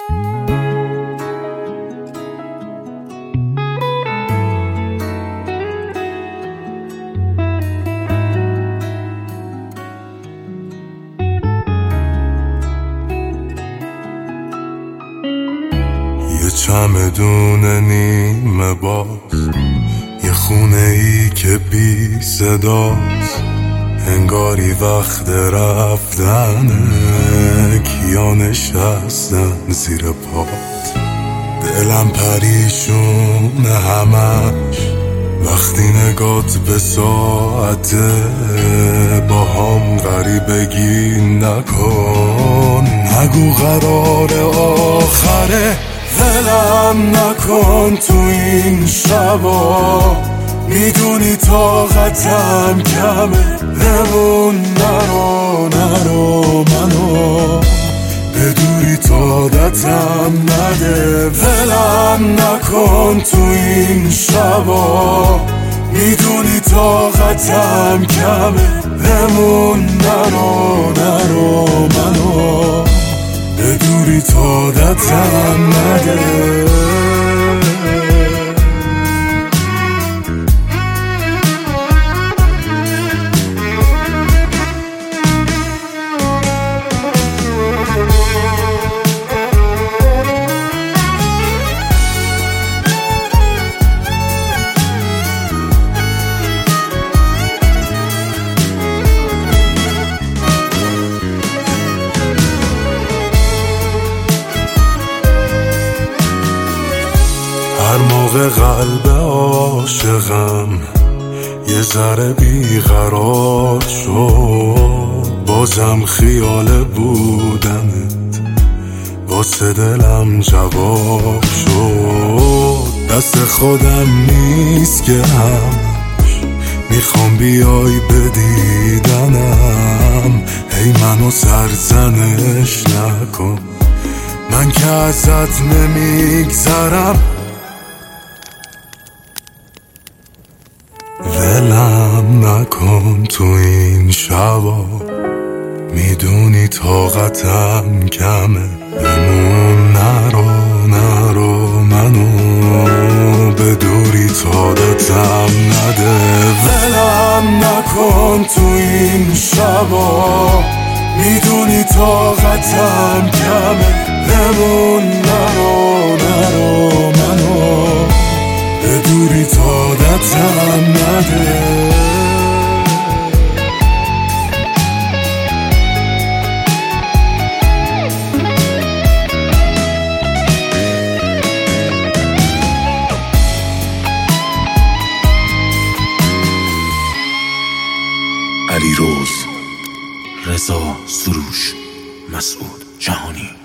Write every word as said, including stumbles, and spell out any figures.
یه چمدون نیمه باز، یه خونه ای که بی صداست، انگاری وقت رفتنه، کیا نشستن زیر پات. دلم پریشونه همش وقتی نگات به ساعته، با هم غریبگی نکن، نگو قرار آخره، ولم نکن تو این شبا، میدونی طاقتم کمه، بمون نرو نرو منو، به دوری طاقتم نده، ولم نکن تو این شبا، میدونی طاقتم کمه، بمون نرو نرو منو، به دوری طاقتم نده. هر موقع قلب عاشقم یه ذره بیقرار شد، بازم خیال بودنت واسه دلم جواب شد. دست خودم نیست که همش میخوام بیای به دیدنم، هی منو سرزنش نکن، من که ازت نمیگذرم، ولم نکن تو این شبا، میدونی طاقتم کمه، بمون نرو نرو منو، به دوری طاقتم نده، ولم نکن تو این شبا، میدونی طاقتم کمه، بمون نرو نرو منو، به دوری طاقتم نده. علیرضا، رضا سروش، مسعود جهانی.